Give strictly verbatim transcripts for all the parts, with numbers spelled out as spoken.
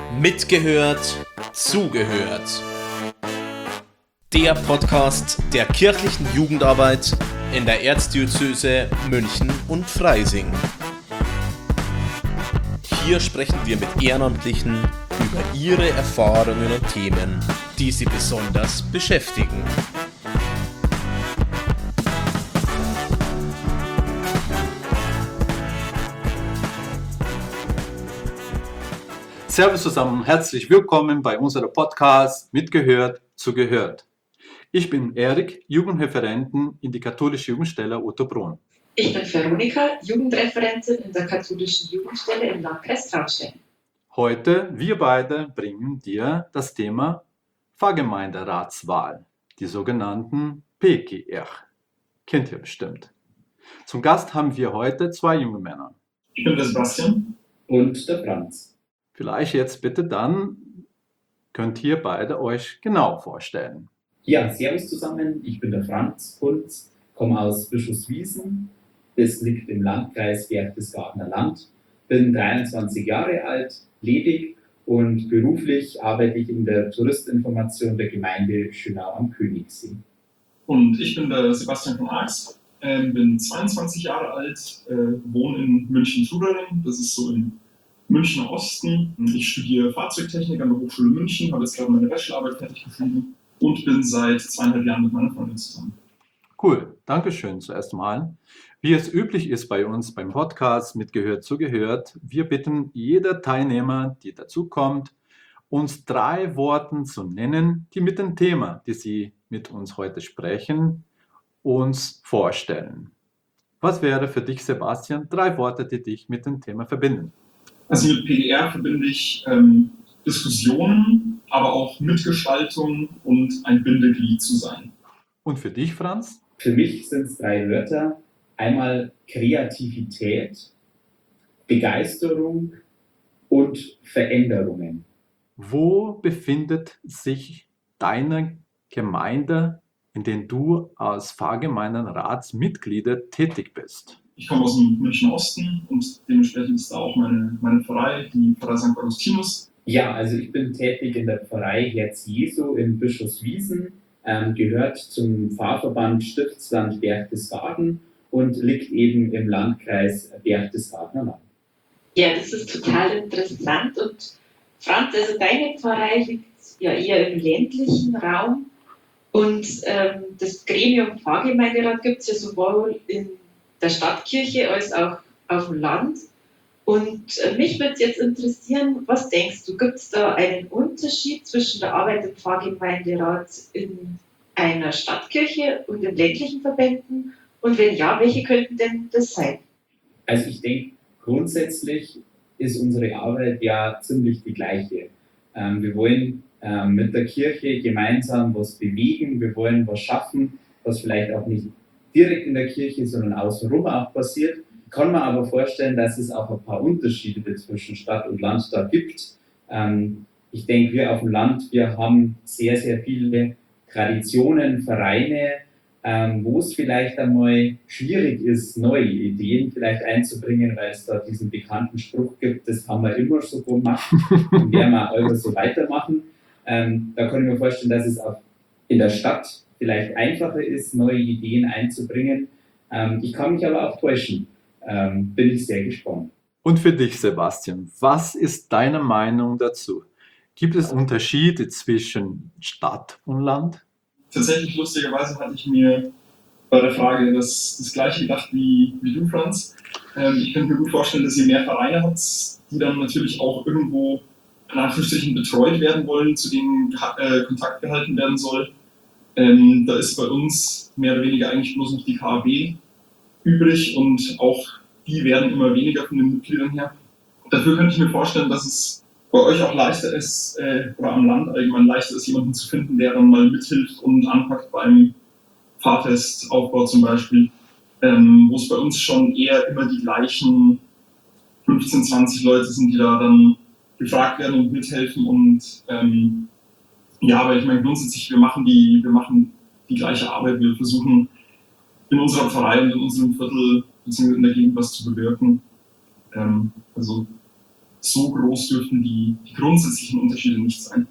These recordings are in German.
Mitgehört, zugehört. Der Podcast der kirchlichen Jugendarbeit in der Erzdiözese München und Freising. Hier sprechen wir mit Ehrenamtlichen über ihre Erfahrungen und Themen, die sie besonders beschäftigen. Servus zusammen, herzlich willkommen bei unserem Podcast Mitgehört, zugehört. Ich bin Erik, Jugendreferenten in die katholische Jugendstelle Ottobrunn. Ich bin Veronika, Jugendreferentin in der katholischen Jugendstelle im Landkreis Traunstein. Heute, wir beide bringen dir das Thema Pfarrgemeinderatswahl, die sogenannten P G R. Kennt ihr bestimmt. Zum Gast haben wir heute zwei junge Männer. Ich bin der Sebastian. Und der Franz. Vielleicht jetzt bitte dann, könnt ihr beide euch genau vorstellen. Ja, servus zusammen, ich bin der Franz Kunz, komme aus Bischofswiesen, das liegt im Landkreis Berchtesgadener Land, bin dreiundzwanzig Jahre alt, ledig und beruflich arbeite ich in der Touristinformation der Gemeinde Schönau am Königssee. Und ich bin der Sebastian von Arx, äh, bin zweiundzwanzig Jahre alt, äh, wohne in München-Trudering, das ist so im Münchner Osten. Ich studiere Fahrzeugtechnik an der Hochschule München, habe jetzt gerade meine Bachelorarbeit fertig geschrieben und bin seit zweieinhalb Jahren mit meiner Freundin zusammen. Cool, Dankeschön zuerst mal. Wie es üblich ist bei uns beim Podcast Mitgehört, zugehört, wir bitten jeder Teilnehmer, die dazukommt, uns drei Worte zu nennen, die mit dem Thema, die sie mit uns heute sprechen, uns vorstellen. Was wäre für dich, Sebastian, drei Worte, die dich mit dem Thema verbinden? Also mit P G R verbinde ich ähm, Diskussionen, aber auch Mitgestaltung und ein Bindeglied zu sein. Und für dich, Franz? Für mich sind es drei Wörter. Einmal Kreativität, Begeisterung und Veränderungen. Wo befindet sich deine Gemeinde, in der du als Pfarrgemeindenratsmitglied tätig bist? Ich komme aus dem Münchner Osten und dementsprechend ist da auch meine, meine Pfarrei, die Pfarrei Sankt Augustinus. Ja, also ich bin tätig in der Pfarrei Herz Jesu in Bischofswiesen, ähm, gehört zum Pfarrverband Stiftsland Berchtesgaden und liegt eben im Landkreis Berchtesgadener Land. Ja, das ist total interessant. Und Franz, also deine Pfarrei liegt ja eher im ländlichen Raum und ähm, das Gremium Pfarrgemeinderat gibt es ja sowohl in der Stadtkirche als auch auf dem Land. Und äh, mich würde jetzt interessieren, was denkst du, gibt es da einen Unterschied zwischen der Arbeit im Pfarrgemeinderat in einer Stadtkirche und in ländlichen Verbänden? Und wenn ja, welche könnten denn das sein? Also ich denke, grundsätzlich ist unsere Arbeit ja ziemlich die gleiche. Ähm, wir wollen ähm, mit der Kirche gemeinsam was bewegen, wir wollen was schaffen, was vielleicht auch nicht direkt in der Kirche, sondern außenrum auch passiert. Kann man aber vorstellen, dass es auch ein paar Unterschiede zwischen Stadt und Land da gibt. Ähm, ich denke, wir auf dem Land, wir haben sehr, sehr viele Traditionen, Vereine, ähm, wo es vielleicht einmal schwierig ist, neue Ideen vielleicht einzubringen, weil es da diesen bekannten Spruch gibt, das haben wir immer so gemacht und werden wir auch immer so weitermachen. Ähm, da kann ich mir vorstellen, dass es auch in der Stadt vielleicht einfacher ist, neue Ideen einzubringen. Ähm, ich kann mich aber auch täuschen. Ähm, bin ich sehr gespannt. Und für dich, Sebastian, was ist deine Meinung dazu? Gibt es Unterschiede zwischen Stadt und Land? Tatsächlich, lustigerweise, hatte ich mir bei der Frage das, das Gleiche gedacht wie, wie du, Franz. Ähm, ich könnte mir gut vorstellen, dass ihr mehr Vereine habt, die dann natürlich auch irgendwo in Anführungsstrichen betreut werden wollen, zu denen äh, Kontakt gehalten werden soll. Ähm, da ist bei uns mehr oder weniger eigentlich bloß noch die K A B übrig und auch die werden immer weniger von den Mitgliedern her. Dafür könnte ich mir vorstellen, dass es bei euch auch leichter ist, äh, oder am Land allgemein leichter ist, jemanden zu finden, der dann mal mithilft und anpackt beim Fahrtestaufbau zum Beispiel, ähm, wo es bei uns schon eher immer die gleichen fünfzehn, zwanzig Leute sind, die da dann gefragt werden und mithelfen und ähm, ja, aber ich meine grundsätzlich, wir machen die, wir machen die gleiche Arbeit, wir versuchen in unserer Pfarrei und in unserem Viertel bzw. in der Gegend was zu bewirken. Ähm, also so groß dürften die, die grundsätzlichen Unterschiede nicht sein.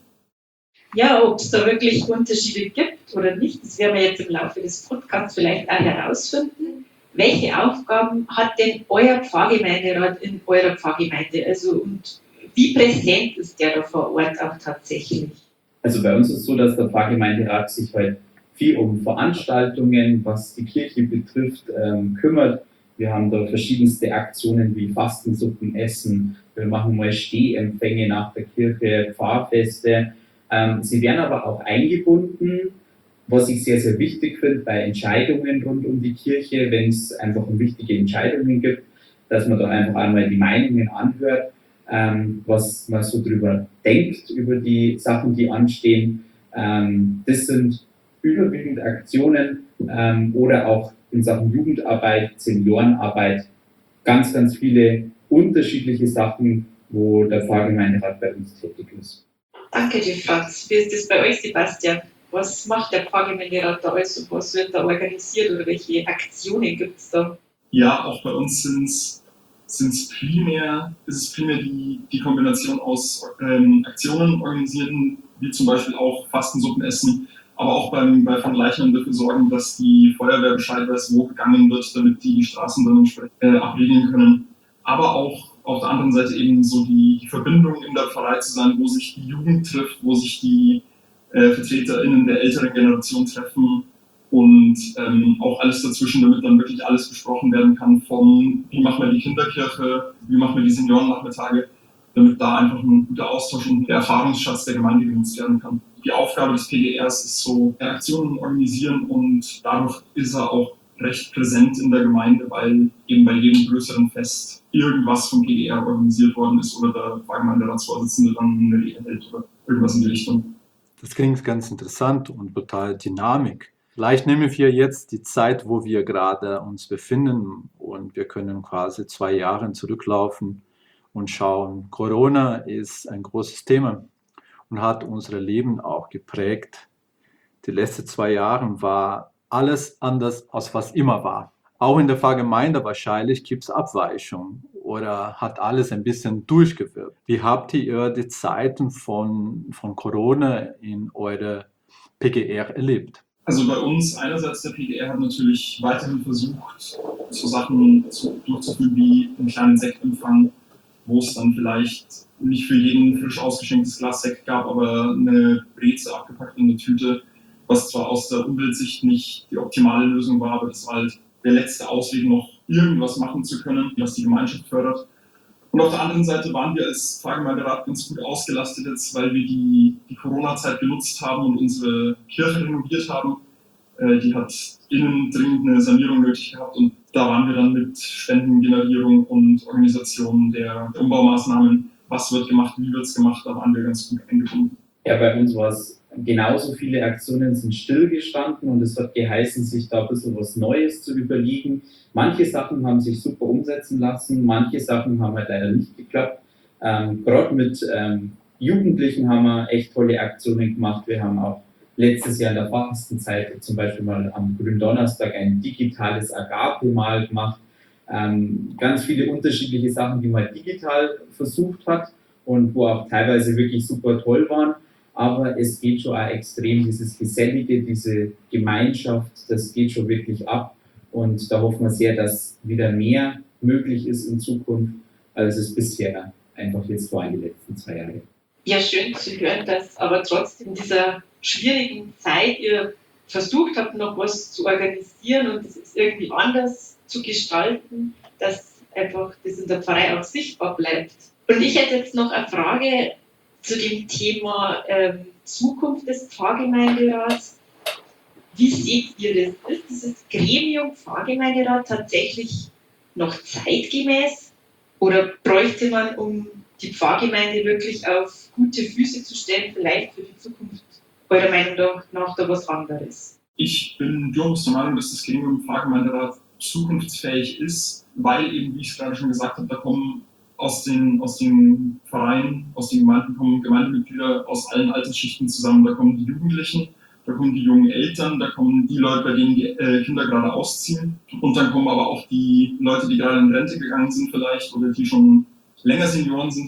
Ja, ob es da wirklich Unterschiede gibt oder nicht, das werden wir jetzt im Laufe des Podcasts vielleicht auch herausfinden. Welche Aufgaben hat denn euer Pfarrgemeinderat in eurer Pfarrgemeinde? Also und wie präsent ist der da vor Ort auch tatsächlich? Also bei uns ist es so, dass der Pfarrgemeinderat sich halt viel um Veranstaltungen, was die Kirche betrifft, ähm, kümmert. Wir haben da verschiedenste Aktionen wie Fastensuppen, Essen. Wir machen mal Stehempfänge nach der Kirche, Pfarrfeste. Ähm, sie werden aber auch eingebunden, was ich sehr, sehr wichtig finde, bei Entscheidungen rund um die Kirche, wenn es einfach um wichtige Entscheidungen gibt, dass man da einfach einmal die Meinungen anhört, ähm, was man so drüber denkt, über die Sachen, die anstehen. Ähm, das sind überwiegend Aktionen ähm, oder auch in Sachen Jugendarbeit, Seniorenarbeit, ganz, ganz viele unterschiedliche Sachen, wo der Pfarrgemeinderat bei uns tätig ist. Danke dir, Franz. Wie ist das bei euch, Sebastian? Was macht der Pfarrgemeinderat da alles und was wird da organisiert oder welche Aktionen gibt es da? Ja, auch bei uns sind's, sind's primär, ist es primär die, die Kombination aus ähm, Aktionen organisieren, wie zum Beispiel auch Fastensuppen essen, aber auch beim, bei Von Leichnam dafür sorgen, dass die Feuerwehr Bescheid weiß, wo gegangen wird, damit die die Straßen dann entsprechend äh, abriegeln können. Aber auch auf der anderen Seite eben so die, die Verbindung in der Pfarrei zu sein, wo sich die Jugend trifft, wo sich die äh, VertreterInnen der älteren Generation treffen und ähm, auch alles dazwischen, damit dann wirklich alles besprochen werden kann, von wie machen wir die Kinderkirche, wie machen wir die Seniorennachmittage, damit da einfach ein guter Austausch und der Erfahrungsschatz der Gemeinde genutzt werden kann. Die Aufgabe des P G Rs ist so, Aktionen organisieren und dadurch ist er auch recht präsent in der Gemeinde, weil eben bei jedem größeren Fest irgendwas vom P G R organisiert worden ist oder der Pfarrgemeinderatsvorsitzende dann eine Rede hält oder irgendwas in die Richtung. Das klingt ganz interessant und total dynamisch. Vielleicht nehmen wir jetzt die Zeit, wo wir gerade uns befinden und wir können quasi zwei Jahre zurücklaufen und schauen. Corona ist ein großes Thema und hat unser Leben auch geprägt. Die letzten zwei Jahre war alles anders, als was immer war. Auch in der Pfarrgemeinde wahrscheinlich gibt es Abweichungen oder hat alles ein bisschen durchgewirkt. Wie habt ihr die Zeiten von, von Corona in eure P G R erlebt? Also bei uns einerseits der P G R hat natürlich weiterhin versucht, so Sachen zu, durchzuführen wie einen kleinen Sektempfang, wo es dann vielleicht nicht für jeden frisch ausgeschenktes Glas Sekt gab, aber eine Breze abgepackt in eine Tüte, was zwar aus der Umweltsicht nicht die optimale Lösung war, aber das war halt der letzte Ausweg, noch irgendwas machen zu können, was die Gemeinschaft fördert. Und auf der anderen Seite waren wir als Pfarrgemeinderat ganz gut ausgelastet jetzt, weil wir die, die Corona-Zeit genutzt haben und unsere Kirche renoviert haben. Äh, die hat innen dringend eine Sanierung nötig gehabt und da waren wir dann mit Spendengenerierung und Organisation der Umbaumaßnahmen, was wird gemacht, wie wird es gemacht, da waren wir ganz gut eingebunden. Ja, bei uns war es genauso, viele Aktionen sind stillgestanden und es hat geheißen, sich da ein bisschen was Neues zu überlegen. Manche Sachen haben sich super umsetzen lassen, manche Sachen haben halt leider nicht geklappt. Ähm, Gerade mit ähm, Jugendlichen haben wir echt tolle Aktionen gemacht. Wir haben auch letztes Jahr in der Fastenzeit zum Beispiel mal am Gründonnerstag ein digitales Agape-Mal gemacht. Ähm, ganz viele unterschiedliche Sachen, die man digital versucht hat und wo auch teilweise wirklich super toll waren. Aber es geht schon auch extrem, dieses Gesellige, diese Gemeinschaft, das geht schon wirklich ab. Und da hoffen wir sehr, dass wieder mehr möglich ist in Zukunft, als es bisher einfach jetzt war in den letzten zwei Jahren. Ja, schön zu hören, dass aber trotzdem in dieser schwierigen Zeit ihr versucht habt, noch was zu organisieren und es irgendwie anders zu gestalten, dass einfach das in der Pfarrei auch sichtbar bleibt. Und ich hätte jetzt noch eine Frage zu dem Thema ähm, Zukunft des Pfarrgemeinderats. Wie seht ihr das? Ist dieses Gremium Pfarrgemeinderat tatsächlich noch zeitgemäß oder bräuchte man, um die Pfarrgemeinde wirklich auf gute Füße zu stellen, vielleicht für die Zukunft eurer Meinung nach da was anderes? Ich bin durchaus der Meinung, dass das Gremium Pfarrgemeinderat zukunftsfähig ist, weil eben, wie ich es gerade schon gesagt habe, da kommen aus den, aus den Vereinen, aus den Gemeinden kommen Gemeindemitglieder aus allen Altersschichten zusammen. Da kommen die Jugendlichen, da kommen die jungen Eltern, da kommen die Leute, bei denen die äh, Kinder gerade ausziehen. Und dann kommen aber auch die Leute, die gerade in Rente gegangen sind vielleicht oder die schon länger Senioren sind.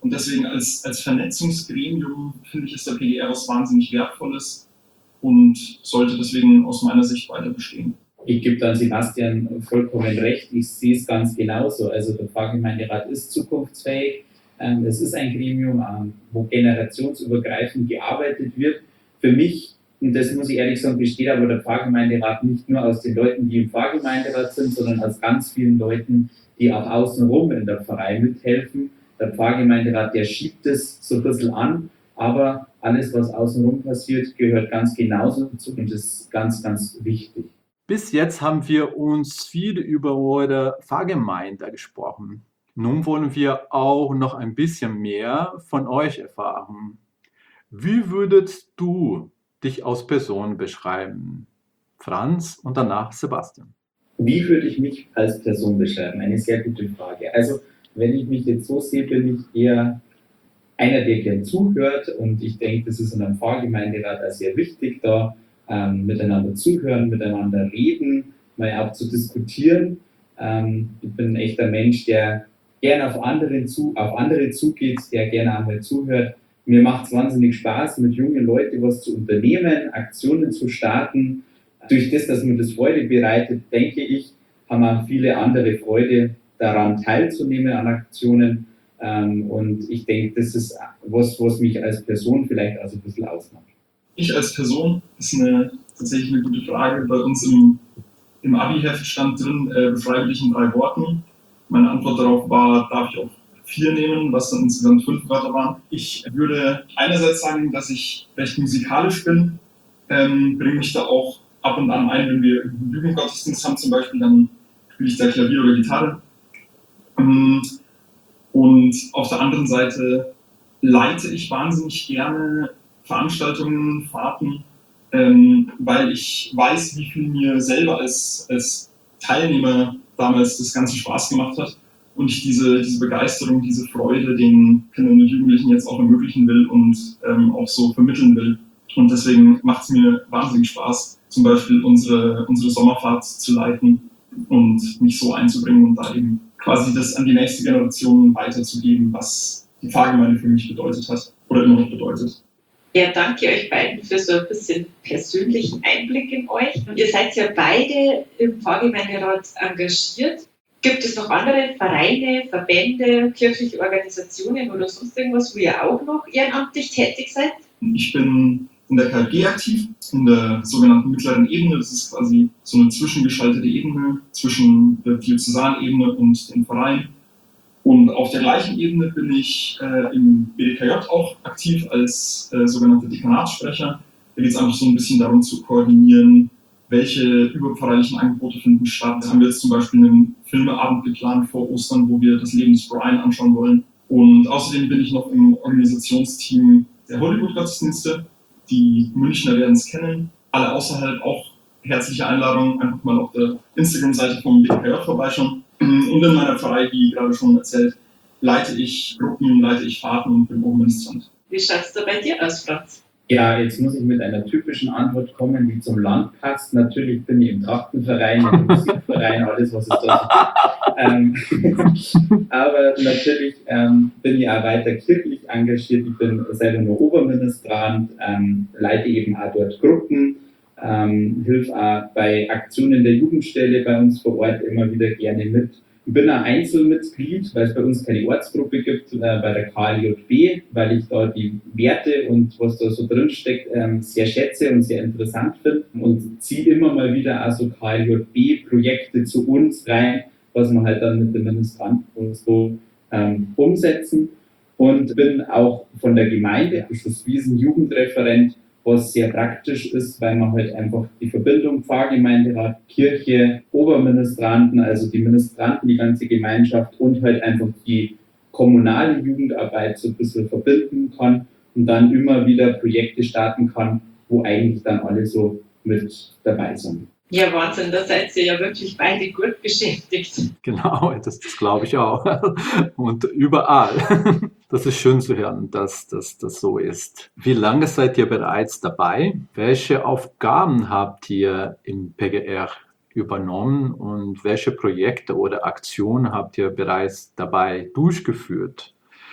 Und deswegen als, als Vernetzungsgremium finde ich, ist der P G R was wahnsinnig Wertvolles und sollte deswegen aus meiner Sicht weiter bestehen. Ich gebe dann Sebastian vollkommen recht, ich sehe es ganz genauso. Also der Pfarrgemeinderat ist zukunftsfähig. Es ist ein Gremium, wo generationsübergreifend gearbeitet wird. Für mich, und das muss ich ehrlich sagen, besteht aber der Pfarrgemeinderat nicht nur aus den Leuten, die im Pfarrgemeinderat sind, sondern aus ganz vielen Leuten, die auch außenrum in der Pfarrei mithelfen. Der Pfarrgemeinderat, der schiebt es so ein bisschen an, aber alles, was außenrum passiert, gehört ganz genauso dazu und ist ganz, ganz wichtig. Bis jetzt haben wir uns viel über eure Pfarrgemeinde gesprochen. Nun wollen wir auch noch ein bisschen mehr von euch erfahren. Wie würdest du dich als Person beschreiben? Franz und danach Sebastian. Wie würde ich mich als Person beschreiben? Eine sehr gute Frage. Also, wenn ich mich jetzt so sehe, bin ich eher einer, der gern zuhört und ich denke, das ist in einem Pfarrgemeinderat auch sehr wichtig, da ähm, miteinander zuhören, miteinander reden, mal auch zu diskutieren. Ähm, ich bin ein echter Mensch, der gerne auf, anderen zu, auf andere zugeht, der gerne einmal zuhört. Mir macht es wahnsinnig Spaß, mit jungen Leuten was zu unternehmen, Aktionen zu starten. Durch das, dass mir das Freude bereitet, denke ich, haben auch viele andere Freude daran teilzunehmen an Aktionen. Ähm, und ich denke, das ist was, was mich als Person vielleicht auch so ein bisschen ausmacht. Ich als Person, ist eine, tatsächlich eine gute Frage. Bei uns im, im Abi-Heft stand drin, äh, beschreibe dich in drei Worten. Meine Antwort darauf war, darf ich auch vier nehmen, was dann insgesamt fünf Wörter waren. Ich würde einerseits sagen, dass ich recht musikalisch bin, ähm, bringe mich da auch ab und an ein, wenn wir einen Jugendgottesdienst haben zum Beispiel, dann spiele ich da Klavier oder Gitarre. Und auf der anderen Seite leite ich wahnsinnig gerne Veranstaltungen, Fahrten, ähm, weil ich weiß, wie viel mir selber als, als Teilnehmer damals das Ganze Spaß gemacht hat und ich diese, diese Begeisterung, diese Freude den Kindern und Jugendlichen jetzt auch ermöglichen will und ähm, auch so vermitteln will. Und deswegen macht es mir wahnsinnig Spaß, zum Beispiel unsere, unsere Sommerfahrt zu leiten und mich so einzubringen und da eben quasi das an die nächste Generation weiterzugeben, was die Pfarrgemeinde für mich bedeutet hat oder immer noch bedeutet. Ja, danke euch beiden für so ein bisschen persönlichen Einblick in euch. Und ihr seid ja beide im Pfarrgemeinderat engagiert. Gibt es noch andere Vereine, Verbände, kirchliche Organisationen oder sonst irgendwas, wo ihr auch noch ehrenamtlich tätig seid? Ich bin in der K F G aktiv, in der sogenannten mittleren Ebene. Das ist quasi so eine zwischengeschaltete Ebene zwischen der Diözesanebene und dem Verein. Und auf der gleichen Ebene bin ich äh, im B D K J auch aktiv als äh, sogenannter Dekanatssprecher. Da geht es einfach so ein bisschen darum zu koordinieren, welche überpfarrerlichen Angebote finden statt. Da haben wir jetzt zum Beispiel einen Filmeabend geplant vor Ostern, wo wir das Leben des Brian anschauen wollen. Und außerdem bin ich noch im Organisationsteam der Hollywood-Gottesdienste. Die Münchner werden es kennen. Alle außerhalb auch herzliche Einladung, einfach mal auf der Instagram-Seite vom B D K J vorbeischauen. Und in meiner Pfarrei, wie gerade schon erzählt, leite ich Gruppen, leite ich Fahrten und bin Oberministrant. Wie schaut es da bei dir aus, Franz? Ja, jetzt muss ich mit einer typischen Antwort kommen, die zum Land passt. Natürlich bin ich im Trachtenverein, im Musikverein, alles, was es da gibt. ähm, aber natürlich ähm, bin ich auch weiter kirchlich engagiert. Ich bin selber nur Oberministrant, ähm, leite eben auch dort Gruppen, ähm, hilf auch bei Aktionen der Jugendstelle bei uns vor Ort immer wieder gerne mit. Ich bin ein Einzelmitglied, weil es bei uns keine Ortsgruppe gibt, äh, bei der K L J B, weil ich da die Werte und was da so drin steckt ähm, sehr schätze und sehr interessant finde und ziehe immer mal wieder also K L J B-Projekte zu uns rein, was wir halt dann mit den Ministranten und so ähm, umsetzen. Und bin auch von der Gemeinde Bischofswiesen Jugendreferent, was sehr praktisch ist, weil man halt einfach die Verbindung Pfarrgemeinderat, Kirche, Oberministranten, also die Ministranten, die ganze Gemeinschaft und halt einfach die kommunale Jugendarbeit so ein bisschen verbinden kann und dann immer wieder Projekte starten kann, wo eigentlich dann alle so mit dabei sind. Ja, Wahnsinn, da seid ihr ja wirklich beide gut beschäftigt. Genau, das, das glaube ich auch. Und überall. Das ist schön zu hören, dass das so ist. Wie lange seid ihr bereits dabei? Welche Aufgaben habt ihr im P G R übernommen und welche Projekte oder Aktionen habt ihr bereits dabei durchgeführt?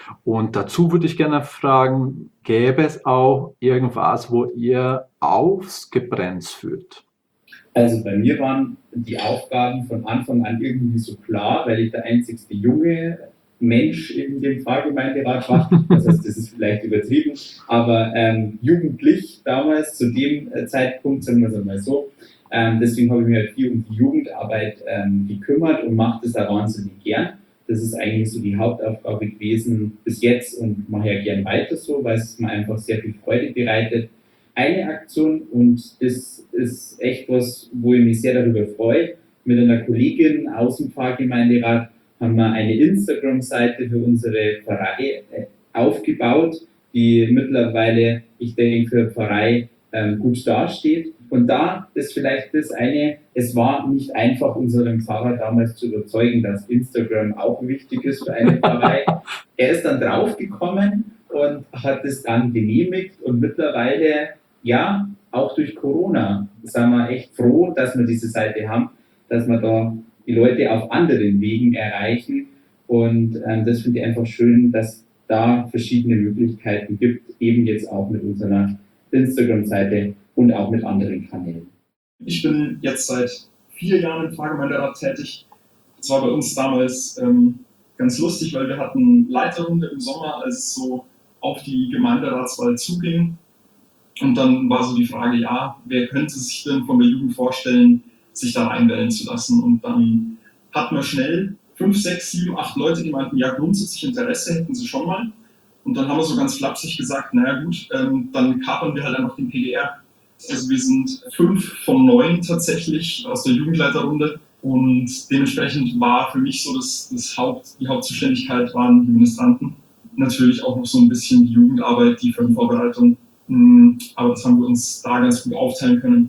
Und dazu würde ich gerne fragen, gäbe es auch irgendwas, wo ihr ausgebremst fühlt? Also bei mir waren die Aufgaben von Anfang an irgendwie so klar, weil ich der einzigste junge Mensch in dem Pfarrgemeinderat war. Das heißt, das ist vielleicht übertrieben, aber ähm, jugendlich damals zu dem Zeitpunkt, sagen wir es einmal so. Ähm, deswegen habe ich mich halt viel um die Jugendarbeit ähm, gekümmert und mache das da wahnsinnig gern. Das ist eigentlich so die Hauptaufgabe gewesen bis jetzt und mache ja gern weiter so, weil es mir einfach sehr viel Freude bereitet. Eine Aktion, und das ist echt was, wo ich mich sehr darüber freue. Mit einer Kollegin aus dem Pfarrgemeinderat haben wir eine Instagram-Seite für unsere Pfarrei aufgebaut, die mittlerweile, ich denke, für Pfarrei ähm, gut dasteht. Und da ist vielleicht das eine, es war nicht einfach, unseren Pfarrer damals zu überzeugen, dass Instagram auch wichtig ist für eine Pfarrei. Er ist dann draufgekommen und hat es dann genehmigt und mittlerweile, ja, auch durch Corona sind wir echt froh, dass wir diese Seite haben, dass wir da die Leute auf anderen Wegen erreichen. Und ähm, das finde ich einfach schön, dass da verschiedene Möglichkeiten gibt, eben jetzt auch mit unserer Instagram-Seite und auch mit anderen Kanälen. Ich bin jetzt seit vier Jahren im Pfarrgemeinderat tätig. Das war bei uns damals ähm, ganz lustig, weil wir hatten Leiterrunde im Sommer, als es so auf die Gemeinderatswahl zuging. Und dann war so die Frage, ja, wer könnte sich denn von der Jugend vorstellen, sich da reinwählen zu lassen? Und dann hatten wir schnell fünf, sechs, sieben, acht Leute, die meinten, ja, grundsätzlich Interesse hätten sie schon mal. Und dann haben wir so ganz flapsig gesagt, naja gut, ähm, dann kapern wir halt einfach den P G R. Also wir sind fünf von neun tatsächlich aus der Jugendleiterrunde. Und dementsprechend war für mich so das, das Haupt, die Hauptzuständigkeit waren die Ministranten. Natürlich auch noch so ein bisschen die Jugendarbeit, die Firmenvorbereitung. Aber das haben wir uns da ganz gut aufteilen können.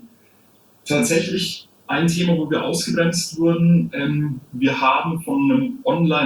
Tatsächlich ein Thema, wo wir ausgebremst wurden, ähm, wir haben von einem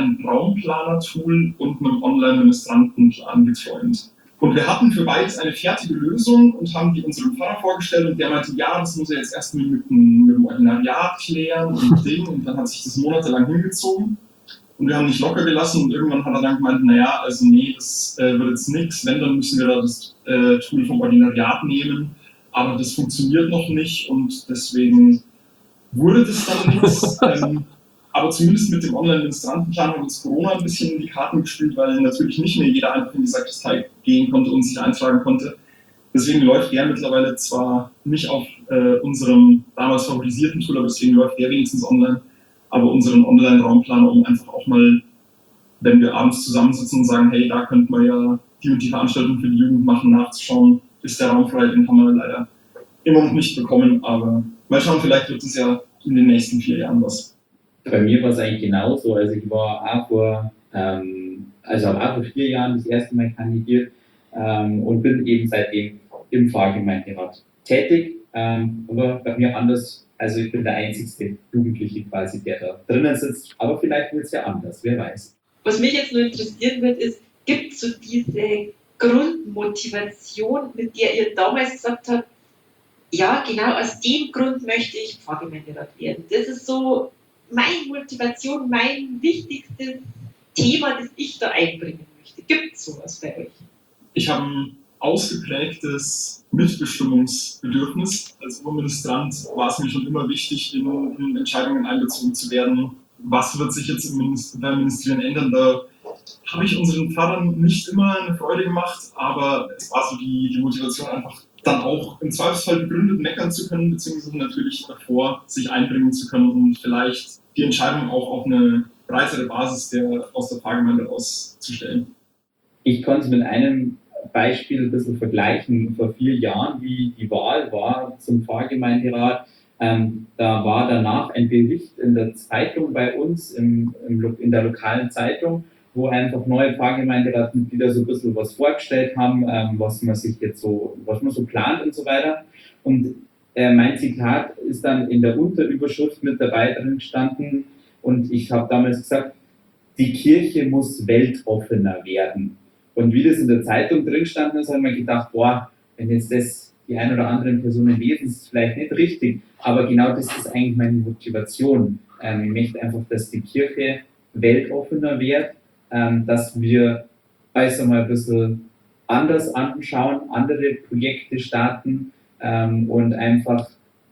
Online-Raumplaner-Tool und einem Online-Ministrantenplan geträumt. Und wir hatten für beides eine fertige Lösung und haben die unserem Pfarrer vorgestellt und der meinte, ja, das muss er jetzt erstmal mit, mit dem Ordinariat klären und Ding. Und dann hat sich das monatelang hingezogen. Und wir haben nicht locker gelassen und irgendwann hat er dann gemeint, naja, also nee, das äh, wird jetzt nichts, wenn, dann müssen wir da das äh, Tool vom Ordinariat nehmen, aber das funktioniert noch nicht und deswegen wurde das dann nichts. ähm, aber zumindest mit dem Online-Ministrantenplan hat uns Corona ein bisschen in die Karten gespielt, weil natürlich nicht mehr jeder einfach in die Sakristei gehen konnte und sich eintragen konnte. Deswegen läuft der mittlerweile zwar nicht auf äh, unserem damals favorisierten Tool, aber deswegen läuft der wenigstens online. Aber unseren Online-Raumplaner, um einfach auch mal, wenn wir abends zusammensitzen und sagen, hey, da könnten wir ja die und die Veranstaltung für die Jugend machen, nachzuschauen, ist der Raum frei, den haben wir leider immer noch nicht bekommen, aber mal schauen, vielleicht wird es ja in den nächsten vier Jahren was. Bei mir war es eigentlich genauso, also ich war auch vor, ähm, also habe auch vor vier Jahren das erste Mal kandidiert ähm, und bin eben seitdem im Pfarrgemeinderat tätig, ähm, aber bei mir anders. Also ich bin der einzigste Jugendliche quasi, der da drinnen sitzt. Aber vielleicht wird es ja anders, wer weiß. Was mich jetzt nur interessieren wird, ist, gibt es so diese Grundmotivation, mit der ihr damals gesagt habt, ja, genau aus dem Grund möchte ich Pfarrgemeinderat werden. Das ist so meine Motivation, mein wichtigstes Thema, das ich da einbringen möchte. Gibt es sowas bei euch? Ich habe ein ausgeprägtes Mitbestimmungsbedürfnis. Als Oberministrant war es mir schon immer wichtig, in, in Entscheidungen einbezogen zu werden. Was wird sich jetzt im Minister, beim Ministerieren ändern? Da habe ich unseren Pfarrern nicht immer eine Freude gemacht, aber es war so die, die Motivation, einfach dann auch im Zweifelsfall begründet meckern zu können, beziehungsweise natürlich davor sich einbringen zu können und vielleicht die Entscheidung auch auf eine breitere Basis der, aus der Pfarrgemeinde auszustellen. Ich konnte mit einem Beispiel ein bisschen vergleichen. Vor vier Jahren, wie die Wahl war zum Pfarrgemeinderat, ähm, da war danach ein Bericht in der Zeitung bei uns, im, im, in der lokalen Zeitung, wo einfach neue Pfarrgemeinderatsmitglieder so ein bisschen was vorgestellt haben, ähm, was man sich jetzt so, was man so plant und so weiter. Und äh, mein Zitat ist dann in der Unterüberschrift mit dabei drin gestanden und ich habe damals gesagt, die Kirche muss weltoffener werden. Und wie das in der Zeitung drin stand, ist, habe ich mir gedacht, boah, wenn jetzt das die ein oder anderen Personen lesen, ist es vielleicht nicht richtig. Aber genau das ist eigentlich meine Motivation. Ähm, ich möchte einfach, dass die Kirche weltoffener wird, ähm, dass wir also mal ein bisschen anders anschauen, andere Projekte starten ähm, und einfach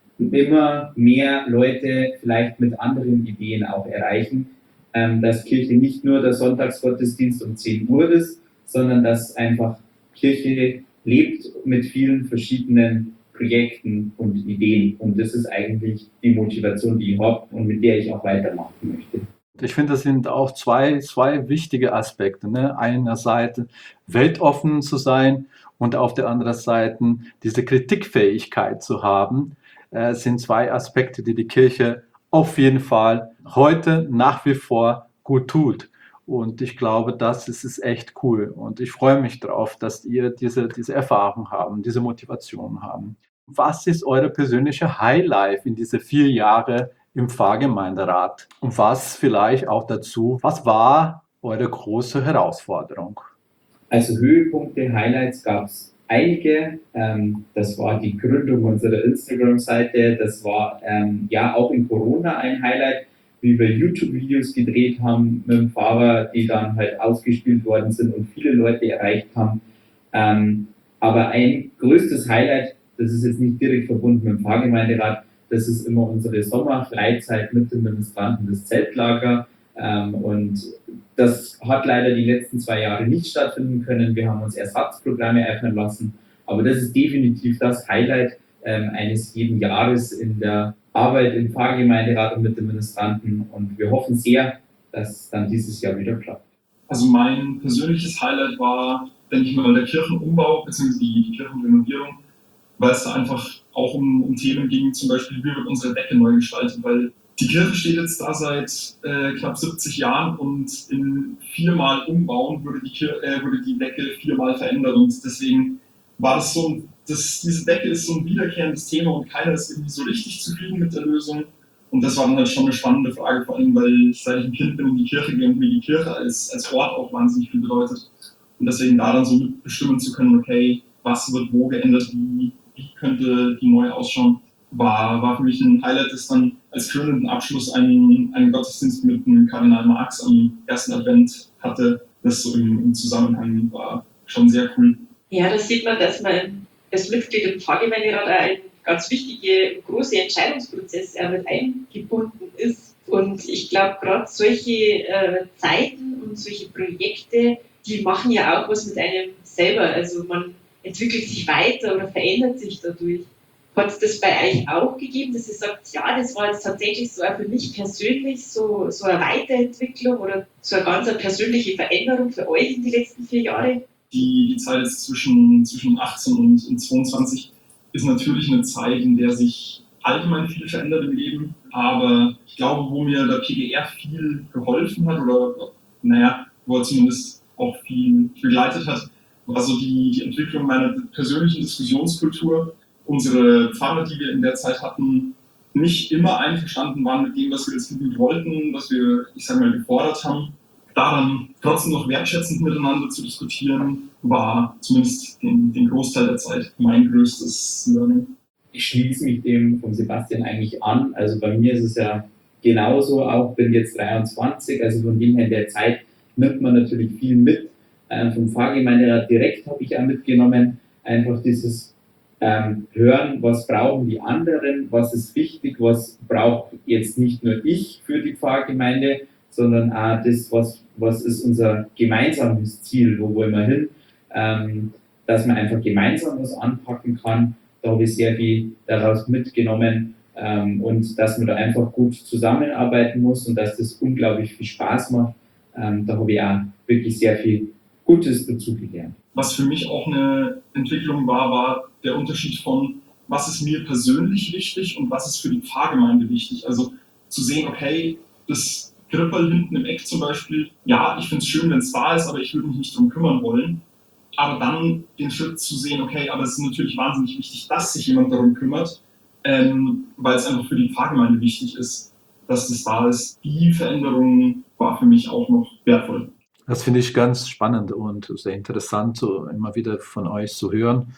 immer mehr Leute vielleicht mit anderen Ideen auch erreichen, ähm, dass Kirche nicht nur der Sonntagsgottesdienst um zehn Uhr ist, sondern dass einfach Kirche lebt mit vielen verschiedenen Projekten und Ideen. Und das ist eigentlich die Motivation, die ich habe und mit der ich auch weitermachen möchte. Ich finde, das sind auch zwei, zwei wichtige Aspekte. Ne? Einerseits weltoffen zu sein und auf der anderen Seite diese Kritikfähigkeit zu haben, äh, sind zwei Aspekte, die die Kirche auf jeden Fall heute nach wie vor gut tut. Und ich glaube, das ist, ist echt cool. Und ich freue mich darauf, dass ihr diese, diese Erfahrung haben, diese Motivation haben. Was ist eure persönliche Highlight in diese vier Jahre im Pfarrgemeinderat? Und was vielleicht auch dazu, was war eure große Herausforderung? Also Höhepunkte, Highlights gab es einige. Ähm, das war die Gründung unserer Instagram-Seite. Das war ähm, ja auch in Corona ein Highlight, wie wir YouTube-Videos gedreht haben mit dem Pfarrer, die dann halt ausgespielt worden sind und viele Leute erreicht haben. Ähm, aber ein größtes Highlight, das ist jetzt nicht direkt verbunden mit dem Pfarrgemeinderat, das ist immer unsere Sommerfreizeit mit den Ministranten, das Zeltlager. Ähm, und das hat leider die letzten zwei Jahre nicht stattfinden können. Wir haben uns Ersatzprogramme öffnen lassen. Aber das ist definitiv das Highlight ähm, eines jeden Jahres in der Arbeit im Pfarrgemeinderat und mit den Ministranten. Und wir hoffen sehr, dass es dann dieses Jahr wieder klappt. Also mein persönliches Highlight war, denke ich mal, der Kirchenumbau bzw. die Kirchenrenovierung, weil es da einfach auch um, um Themen ging, zum Beispiel, wie wird unsere Decke neu gestaltet, weil die Kirche steht jetzt da seit äh, knapp siebzig Jahren und in viermal Umbauen würde die, Kir- äh, würde die Decke viermal verändert und deswegen war das so, das, diese Decke ist so ein wiederkehrendes Thema und keiner ist irgendwie so richtig zufrieden mit der Lösung. Und das war dann halt schon eine spannende Frage, vor allem, weil ich, seit ich ein Kind bin, in die Kirche gehe und mir die Kirche als, als Ort auch wahnsinnig viel bedeutet. Und deswegen da dann so mitbestimmen zu können, okay, was wird wo geändert, wie, wie könnte die neu ausschauen, war, war für mich ein Highlight, das dann als krönenden Abschluss einen, einen Gottesdienst mit dem Kardinal Marx am ersten Advent hatte. Das so im, im Zusammenhang war schon sehr cool. Ja, da sieht man, dass man als Mitglied im Pfarrgemeinderat auch in ganz wichtige, große Entscheidungsprozesse auch mit eingebunden ist. Und ich glaube, gerade solche äh, Zeiten und solche Projekte, die machen ja auch was mit einem selber. Also man entwickelt sich weiter oder verändert sich dadurch. Hat es das bei euch auch gegeben, dass ihr sagt, ja, das war jetzt tatsächlich so auch für mich persönlich so, so eine Weiterentwicklung oder so eine ganz eine persönliche Veränderung für euch in die letzten vier Jahre? Die, die Zeit jetzt zwischen, zwischen achtzehn und, und zweiundzwanzig ist natürlich eine Zeit, in der sich allgemein viel verändert im Leben. Aber ich glaube, wo mir der P G R viel geholfen hat oder, naja, wo er zumindest auch viel begleitet hat, war so die, die Entwicklung meiner persönlichen Diskussionskultur. Unsere Pfarrer, die wir in der Zeit hatten, nicht immer einverstanden waren mit dem, was wir jetzt mit wollten, was wir, ich sag mal, gefordert haben. Daran trotzdem noch wertschätzend miteinander zu diskutieren, war zumindest den, den Großteil der Zeit mein größtes Learning. Ich schließe mich dem von Sebastian eigentlich an. Also bei mir ist es ja genauso, auch bin jetzt dreiundzwanzig, also von dem her in der Zeit nimmt man natürlich viel mit. Ähm, vom Pfarrgemeinderat direkt habe ich auch mitgenommen, einfach dieses ähm, Hören, was brauchen die anderen, was ist wichtig, was braucht jetzt nicht nur ich für die Pfarrgemeinde, sondern auch das, was, was ist unser gemeinsames Ziel, wo wollen wir hin, ähm, dass man einfach gemeinsam was anpacken kann. Da habe ich sehr viel daraus mitgenommen ähm, und dass man da einfach gut zusammenarbeiten muss und dass das unglaublich viel Spaß macht. Ähm, da habe ich auch wirklich sehr viel Gutes dazu gelernt. Was für mich auch eine Entwicklung war, war der Unterschied von, was ist mir persönlich wichtig und was ist für die Pfarrgemeinde wichtig. Also zu sehen, okay, das Gripperl hinten im Eck zum Beispiel, ja, ich finde es schön, wenn es da ist, aber ich würde mich nicht darum kümmern wollen. Aber dann den Schritt zu sehen, okay, aber es ist natürlich wahnsinnig wichtig, dass sich jemand darum kümmert, ähm, weil es einfach für die Pfarrgemeinde wichtig ist, dass das da ist. Die Veränderung war für mich auch noch wertvoll. Das finde ich ganz spannend und sehr interessant, so immer wieder von euch zu hören,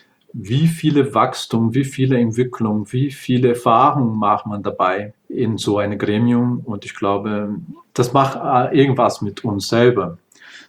wie viele Wachstum, wie viele Entwicklung, wie viele Erfahrungen macht man dabei in so einem Gremium. Und ich glaube, das macht irgendwas mit uns selber.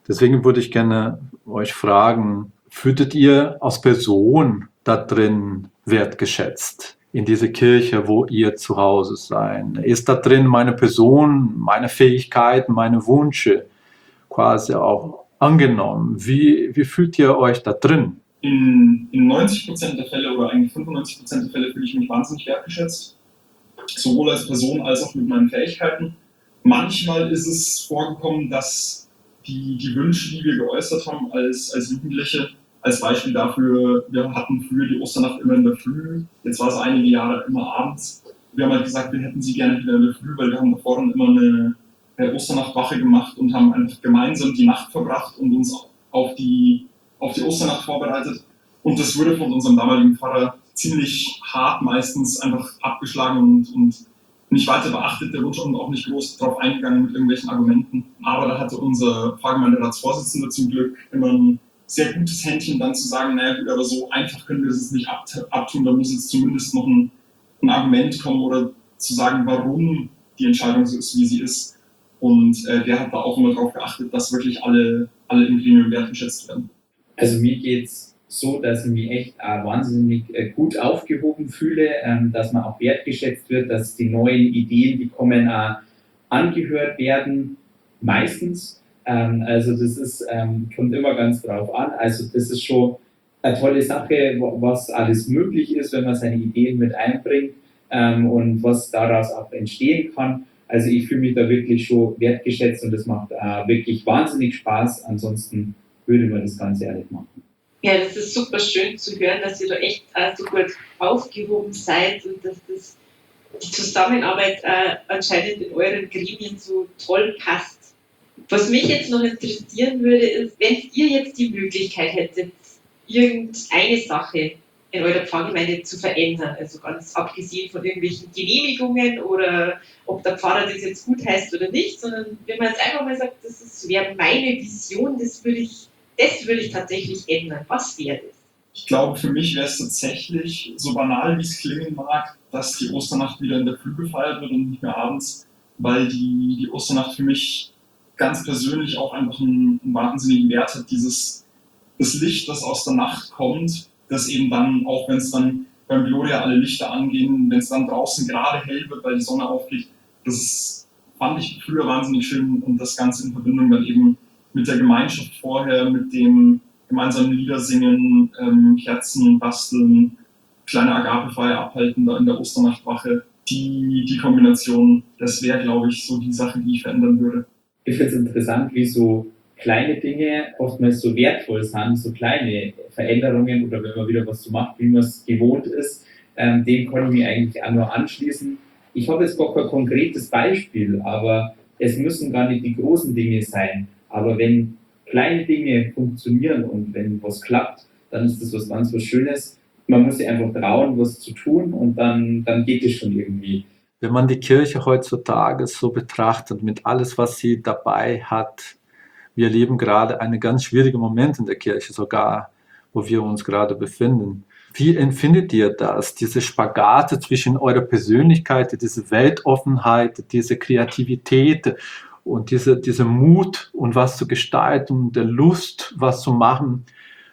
Deswegen würde ich gerne euch fragen, fühltet ihr als Person da drin wertgeschätzt? In diese Kirche, wo ihr zu Hause seid? Ist da drin meine Person, meine Fähigkeiten, meine Wünsche quasi auch angenommen? Wie, wie fühlt ihr euch da drin? In, in neunzig Prozent der Fälle oder eigentlich fünfundneunzig Prozent der Fälle fühle ich mich wahnsinnig wertgeschätzt. Sowohl als Person als auch mit meinen Fähigkeiten. Manchmal ist es vorgekommen, dass die, die Wünsche, die wir geäußert haben als, als Jugendliche, als Beispiel dafür, wir hatten früher die Osternacht immer in der Früh, jetzt war es einige Jahre immer abends. Wir haben halt gesagt, wir hätten sie gerne wieder in der Früh, weil wir haben davor dann immer eine, eine Osternachtwache gemacht und haben einfach gemeinsam die Nacht verbracht und uns auf die, auf die Osternacht vorbereitet. Und das wurde von unserem damaligen Pfarrer ziemlich hart meistens einfach abgeschlagen und, und nicht weiter beachtet, der Wunsch, und auch nicht groß darauf eingegangen mit irgendwelchen Argumenten. Aber da hatte unser Pfarrgemeinderatsvorsitzender zum Glück immer ein sehr gutes Händchen, dann zu sagen, naja gut, aber so einfach können wir es nicht abtun, da muss jetzt zumindest noch ein, ein Argument kommen oder zu sagen, warum die Entscheidung so ist, wie sie ist. Und äh, der hat da auch immer darauf geachtet, dass wirklich alle, alle im Gremium wertgeschätzt werden. Also mir geht es so, dass ich mich echt äh, wahnsinnig äh, gut aufgehoben fühle, ähm, dass man auch wertgeschätzt wird, dass die neuen Ideen, die kommen, äh, angehört werden, meistens. Ähm, also das ist, ähm, kommt immer ganz drauf an. Also das ist schon eine tolle Sache, was alles möglich ist, wenn man seine Ideen mit einbringt ähm, und was daraus auch entstehen kann. Also ich fühle mich da wirklich schon wertgeschätzt und das macht äh, wirklich wahnsinnig Spaß. Ansonsten würde man das Ganze ehrlich machen. Ja, das ist super schön zu hören, dass ihr da echt äh, so gut aufgehoben seid und dass das, die Zusammenarbeit äh, anscheinend in euren Gremien so toll passt. Was mich jetzt noch interessieren würde, ist, wenn ihr jetzt die Möglichkeit hättet, irgendeine Sache in eurer Pfarrgemeinde zu verändern, also ganz abgesehen von irgendwelchen Genehmigungen oder ob der Pfarrer das jetzt gut heißt oder nicht, sondern wenn man jetzt einfach mal sagt, das wäre meine Vision, das würde ich, das würde ich tatsächlich ändern. Was wäre das? Ich glaube, für mich wäre es tatsächlich, so banal wie es klingen mag, dass die Osternacht wieder in der Früh gefeiert wird und nicht mehr abends, weil die, die Osternacht für mich ganz persönlich auch einfach einen, einen wahnsinnigen Wert hat. Dieses, das Licht, das aus der Nacht kommt, das eben dann, auch wenn es dann beim Gloria alle Lichter angehen, wenn es dann draußen gerade hell wird, weil die Sonne aufgeht, das fand ich früher wahnsinnig schön und das Ganze in Verbindung dann eben mit der Gemeinschaft vorher, mit dem gemeinsamen Lieder singen, ähm, Kerzen basteln, kleine Agapefeier abhalten da in der Osternachtwache. Die, die Kombination, das wäre, glaube ich, so die Sache, die ich verändern würde. Ich finde es interessant, wie so kleine Dinge oftmals so wertvoll sind, so kleine Veränderungen oder wenn man wieder was so macht, wie man es gewohnt ist, ähm, dem kann ich mich eigentlich auch nur anschließen. Ich habe jetzt gar kein konkretes Beispiel, aber es müssen gar nicht die großen Dinge sein. Aber wenn kleine Dinge funktionieren und wenn was klappt, dann ist das was ganz was Schönes. Man muss sich einfach trauen, was zu tun und dann, dann geht es schon irgendwie. Wenn man die Kirche heutzutage so betrachtet, mit alles, was sie dabei hat, wir erleben gerade einen ganz schwierigen Moment in der Kirche, sogar wo wir uns gerade befinden. Wie empfindet ihr das, diese Spagate zwischen eurer Persönlichkeit, diese Weltoffenheit, diese Kreativität und diese, diese Mut und was zu gestalten und der Lust, was zu machen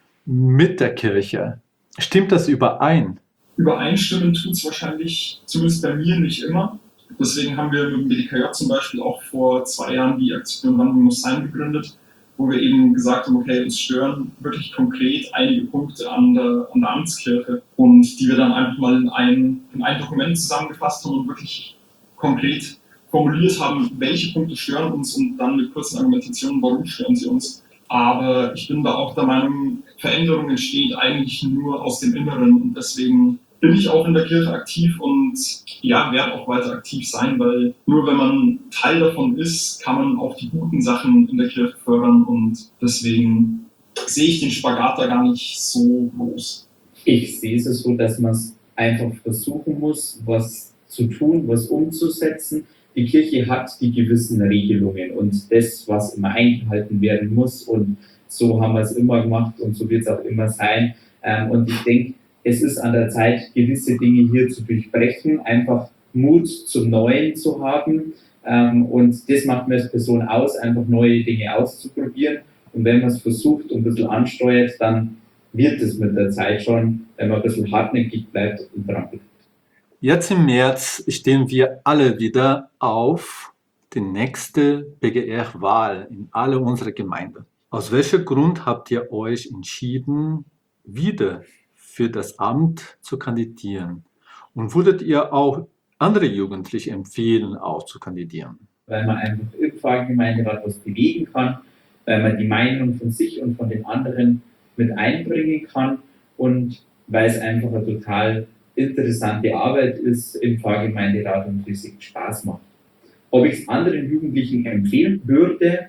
mit der Kirche? Stimmt das überein? Übereinstimmen tut es wahrscheinlich, zumindest bei mir, nicht immer. Deswegen haben wir mit dem B D K J zum Beispiel auch vor zwei Jahren die Aktion Wandlung muss sein gegründet, wo wir eben gesagt haben, okay, uns stören wirklich konkret einige Punkte an der, an der Amtskirche und die wir dann einfach mal in ein, in ein Dokument zusammengefasst haben und wirklich konkret formuliert haben, welche Punkte stören uns und dann mit kurzen Argumentationen, warum stören sie uns. Aber ich bin da auch der Meinung, Veränderung entsteht eigentlich nur aus dem Inneren und deswegen bin ich auch in der Kirche aktiv und ja, werde auch weiter aktiv sein, weil nur wenn man Teil davon ist, kann man auch die guten Sachen in der Kirche fördern und deswegen sehe ich den Spagat da gar nicht so groß. Ich sehe es so, dass man es einfach versuchen muss, was zu tun, was umzusetzen. Die Kirche hat die gewissen Regelungen und das, was immer eingehalten werden muss und so haben wir es immer gemacht und so wird es auch immer sein. Und ich denke, es ist an der Zeit, gewisse Dinge hier zu durchbrechen, einfach Mut zum Neuen zu haben und das macht mir als Person aus, einfach neue Dinge auszuprobieren Und wenn man es versucht und ein bisschen ansteuert, dann wird es mit der Zeit schon, wenn man ein bisschen hartnäckig bleibt und dran bleibt. Jetzt im März stehen wir alle wieder auf die nächste P G R-Wahl in alle unsere Gemeinden. Aus welchem Grund habt ihr euch entschieden, wieder für das Amt zu kandidieren? Und würdet ihr auch andere Jugendliche empfehlen, auch zu kandidieren? Weil man einfach im Pfarrgemeinderat was bewegen kann, weil man die Meinung von sich und von den anderen mit einbringen kann und weil es einfach eine total interessante Arbeit ist im Pfarrgemeinderat und riesig Spaß macht. Ob ich es anderen Jugendlichen empfehlen würde?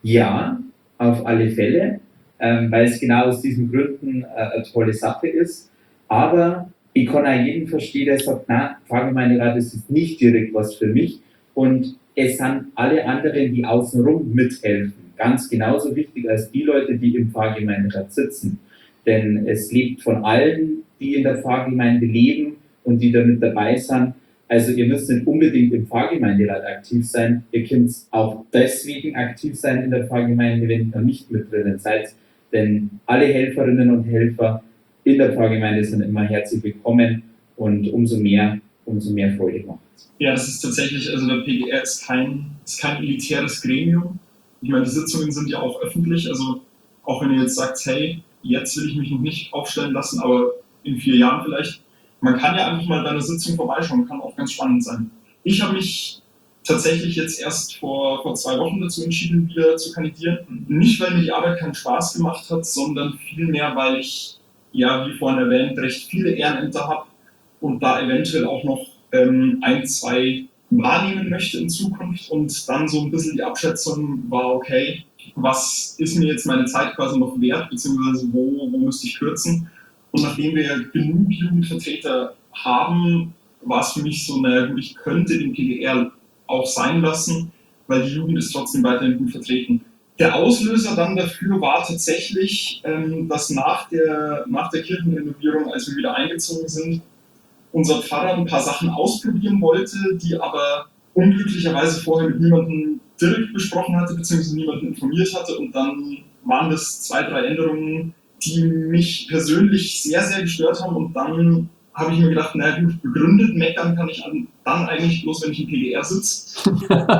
Ja, auf alle Fälle, ähm, weil es genau aus diesen Gründen äh, eine tolle Sache ist. Aber ich kann auch jeden verstehen, der sagt, na, Pfarrgemeinderat ist jetzt nicht direkt was für mich. Und es sind alle anderen, die außenrum mithelfen, ganz genauso wichtig als die Leute, die im Pfarrgemeinderat sitzen. Denn es lebt von allen, die in der Pfarrgemeinde leben und die da mit dabei sind. Also ihr müsst nicht unbedingt im Pfarrgemeinderat aktiv sein. Ihr könnt auch deswegen aktiv sein in der Pfarrgemeinde, wenn ihr noch nicht mit drinnen seid. Denn alle Helferinnen und Helfer in der Pfarrgemeinde sind immer herzlich willkommen und umso mehr, umso mehr Freude macht. Ja, das ist tatsächlich, also der P G R ist kein, ist kein elitäres Gremium. Ich meine, die Sitzungen sind ja auch öffentlich. Also auch wenn ihr jetzt sagt, hey, jetzt will ich mich noch nicht aufstellen lassen, aber in vier Jahren vielleicht. Man kann ja einfach mal bei einer Sitzung vorbeischauen, kann auch ganz spannend sein. Ich habe mich tatsächlich jetzt erst vor, vor zwei Wochen dazu entschieden, wieder zu kandidieren. Nicht, weil mir die Arbeit keinen Spaß gemacht hat, sondern vielmehr, weil ich, ja, wie vorhin erwähnt, recht viele Ehrenämter habe und da eventuell auch noch ähm, ein, zwei wahrnehmen möchte in Zukunft. Und dann so ein bisschen die Abschätzung war, okay, was ist mir jetzt meine Zeit quasi noch wert, beziehungsweise wo, wo müsste ich kürzen? Und nachdem wir ja genug Jugendvertreter haben, war es für mich so, naja, ich könnte den P G R auch sein lassen, weil die Jugend ist trotzdem weiterhin gut vertreten. Der Auslöser dann dafür war tatsächlich, ähm, dass nach der, nach der Kirchenrenovierung, als wir wieder eingezogen sind, unser Pfarrer ein paar Sachen ausprobieren wollte, die aber unglücklicherweise vorher mit niemandem direkt besprochen hatte, beziehungsweise niemanden informiert hatte. Und dann waren das zwei, drei Änderungen, die mich persönlich sehr, sehr gestört haben. Und dann habe ich mir gedacht, na gut, begründet meckern kann ich dann eigentlich bloß, wenn ich im P G R sitze.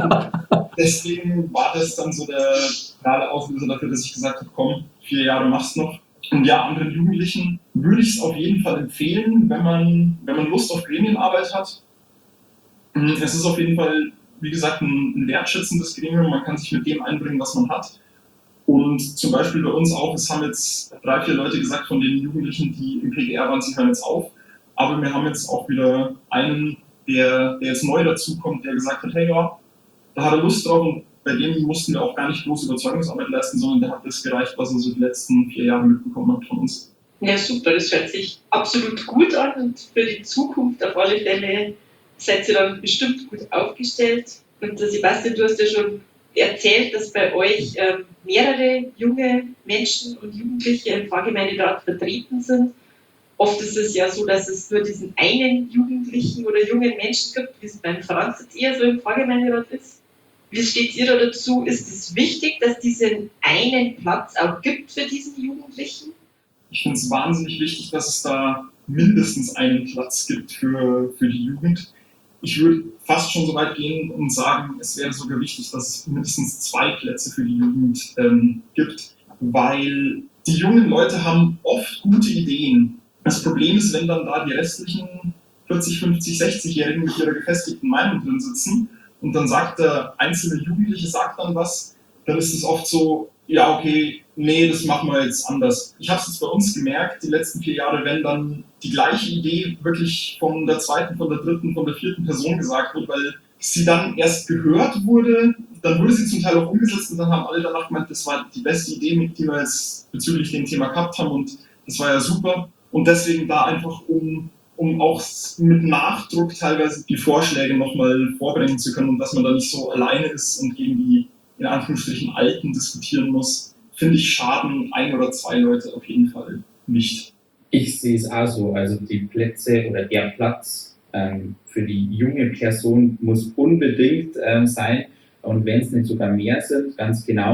Deswegen war das dann so der gerade Auslöser dafür, dass ich gesagt habe, komm, vier Jahre machst noch. Und ja, anderen Jugendlichen würde ich es auf jeden Fall empfehlen, wenn man, wenn man Lust auf Gremienarbeit hat. Es ist auf jeden Fall, wie gesagt, ein, ein wertschätzendes Gremium. Man kann sich mit dem einbringen, was man hat. Und zum Beispiel bei uns auch, es haben jetzt drei, vier Leute gesagt von den Jugendlichen, die im P G R waren, sie hören jetzt auf. Aber wir haben jetzt auch wieder einen, der, der jetzt neu dazukommt, der gesagt hat, hey ja, da hat er Lust drauf und bei dem mussten wir auch gar nicht bloß Überzeugungsarbeit leisten, sondern der hat das gereicht, was er so die letzten vier Jahre mitbekommen hat von uns. Ja, super, das hört sich absolut gut an und für die Zukunft auf alle Fälle seid ihr dann bestimmt gut aufgestellt. Und Sebastian, du hast ja schon erzählt, dass bei euch ähm, mehrere junge Menschen und Jugendliche im Pfarrgemeinderat vertreten sind. Oft ist es ja so, dass es nur diesen einen Jugendlichen oder jungen Menschen gibt, wie es beim Franz jetzt eher so im Pfarrgemeinderat ist. Wie steht ihr da dazu? Ist es wichtig, dass es diesen einen Platz auch gibt für diesen Jugendlichen? Ich finde es wahnsinnig wichtig, dass es da mindestens einen Platz gibt für, für die Jugend. Ich würde fast schon so weit gehen und sagen, es wäre sogar wichtig, dass es mindestens zwei Plätze für die Jugend ähm, gibt, weil die jungen Leute haben oft gute Ideen. Das Problem ist, wenn dann da die restlichen vierzig, fünfzig, sechzig-Jährigen mit ihrer gefestigten Meinung drin sitzen und dann sagt der einzelne Jugendliche, sagt dann was, dann ist es oft so, ja okay, nee, das machen wir jetzt anders. Ich habe es jetzt bei uns gemerkt, die letzten vier Jahre, wenn dann die gleiche Idee wirklich von der zweiten, von der dritten, von der vierten Person gesagt wird, weil sie dann erst gehört wurde, dann wurde sie zum Teil auch umgesetzt und dann haben alle danach gemeint, das war die beste Idee, die wir jetzt bezüglich dem Thema gehabt haben und das war ja super. Und deswegen da einfach, um, um auch mit Nachdruck teilweise die Vorschläge nochmal vorbringen zu können und dass man da nicht so alleine ist und gegen die in Anführungsstrichen Alten diskutieren muss, finde ich, schaden ein oder zwei Leute auf jeden Fall nicht. Ich sehe es auch so, also die Plätze oder der Platz ähm, für die junge Person muss unbedingt ähm, sein und wenn es nicht sogar mehr sind, ganz genau.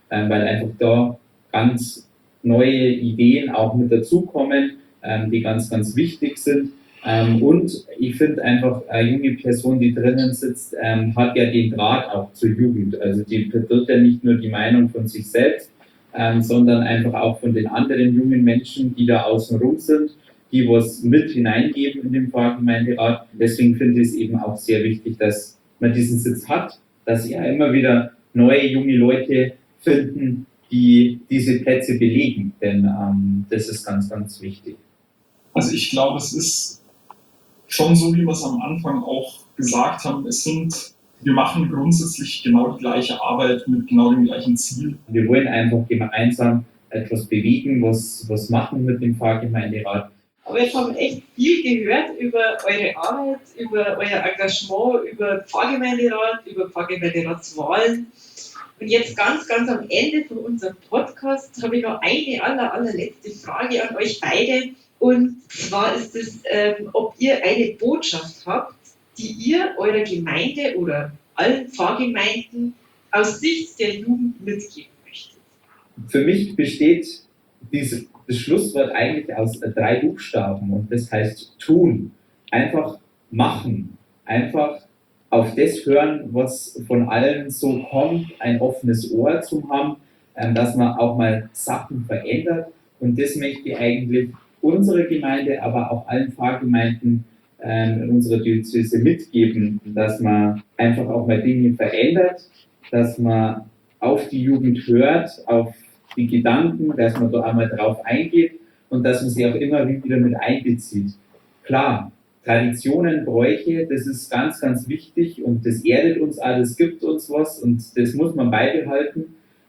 ähm, weil einfach da ganz neue Ideen auch mit dazukommen, ähm, die ganz, ganz wichtig sind. Ähm, und ich finde einfach, eine junge Person, die drinnen sitzt, ähm, hat ja den Draht auch zur Jugend. Also die vertritt ja nicht nur die Meinung von sich selbst, ähm, sondern einfach auch von den anderen jungen Menschen, die da außenrum sind, die was mit hineingeben in den Pfarrgemeinderat. Deswegen finde ich es eben auch sehr wichtig, dass man diesen Sitz hat, dass ja immer wieder neue junge Leute finden, die diese Plätze belegen. Denn ähm, das ist ganz, ganz wichtig. Also ich glaube, es ist schon so, wie wir es am Anfang auch gesagt haben, es sind, wir machen grundsätzlich genau die gleiche Arbeit mit genau dem gleichen Ziel. Wir wollen einfach gemeinsam etwas bewegen, was, was machen mit dem Pfarrgemeinderat. Aber jetzt haben wir echt viel gehört über eure Arbeit, über euer Engagement, über Pfarrgemeinderat, über Pfarrgemeinderatswahlen. Und jetzt ganz, ganz am Ende von unserem Podcast habe ich noch eine aller, allerletzte Frage an euch beide. Und zwar ist es, ähm, ob ihr eine Botschaft habt, die ihr eurer Gemeinde oder allen Pfarrgemeinden aus Sicht der Jugend mitgeben möchtet. Für mich besteht dieses, das Schlusswort eigentlich aus drei Buchstaben und das heißt tun. Einfach machen. Einfach auf das hören, was von allen so kommt, ein offenes Ohr zu haben, dass man auch mal Sachen verändert. Und das möchte ich eigentlich unsere Gemeinde, aber auch allen Pfarrgemeinden ähm, in unserer Diözese mitgeben, dass man einfach auch mal Dinge verändert, dass man auf die Jugend hört, auf die Gedanken, dass man da einmal drauf eingeht und dass man sie auch immer wieder mit einbezieht. Klar, Traditionen, Bräuche, das ist ganz, ganz wichtig und das erdet uns auch, das gibt uns was und das muss man beibehalten,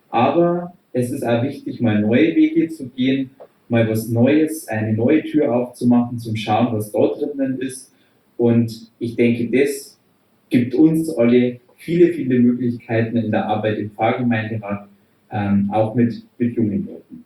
aber es ist auch wichtig, mal neue Wege zu gehen, mal was Neues, eine neue Tür aufzumachen, zum Schauen, was dort drinnen ist. Und ich denke, das gibt uns alle viele, viele Möglichkeiten in der Arbeit im Pfarrgemeinderat, ähm, auch mit, mit jungen Leuten.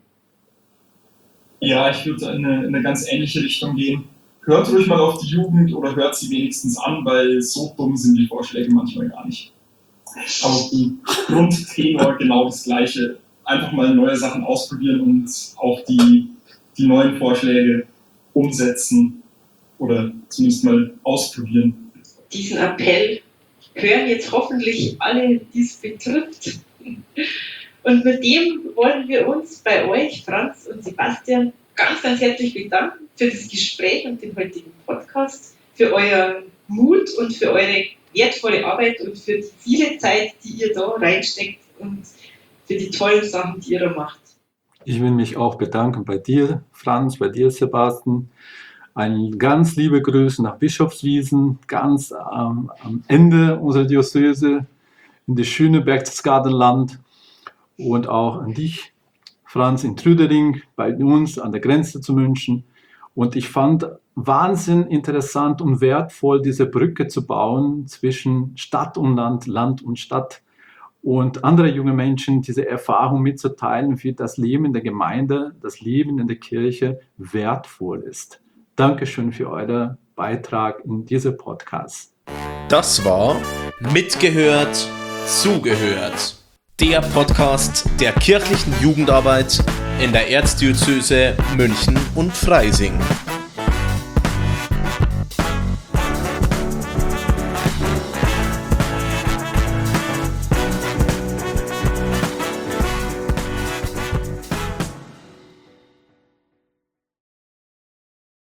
Ja, ich würde in eine, in eine ganz ähnliche Richtung gehen. Hört ruhig mal auf die Jugend oder hört sie wenigstens an, weil so dumm sind die Vorschläge manchmal gar nicht. Aber die Grundtenor genau das Gleiche. Einfach mal neue Sachen ausprobieren und auch die die neuen Vorschläge umsetzen oder zumindest mal ausprobieren. Diesen Appell hören jetzt hoffentlich alle, die es betrifft. Und mit dem wollen wir uns bei euch, Franz und Sebastian, ganz, ganz herzlich bedanken für das Gespräch und den heutigen Podcast, für euren Mut und für eure wertvolle Arbeit und für die viele Zeit, die ihr da reinsteckt und für die tollen Sachen, die ihr da macht. Ich will mich auch bedanken bei dir, Franz, bei dir, Sebastian. Ein ganz liebe Grüße nach Bischofswiesen, ganz ähm, am Ende unserer Diözese in das schöne Berchtesgadenland und auch an dich, Franz, in Trüdering, bei uns an der Grenze zu München. Und ich fand Wahnsinn interessant und wertvoll, diese Brücke zu bauen zwischen Stadt und Land, Land und Stadt. Und andere junge Menschen diese Erfahrung mitzuteilen, wie das Leben in der Gemeinde, das Leben in der Kirche wertvoll ist. Dankeschön für euren Beitrag in diesem Podcast. Das war Mitgehört, Zugehört. Der Podcast der kirchlichen Jugendarbeit in der Erzdiözese München und Freising.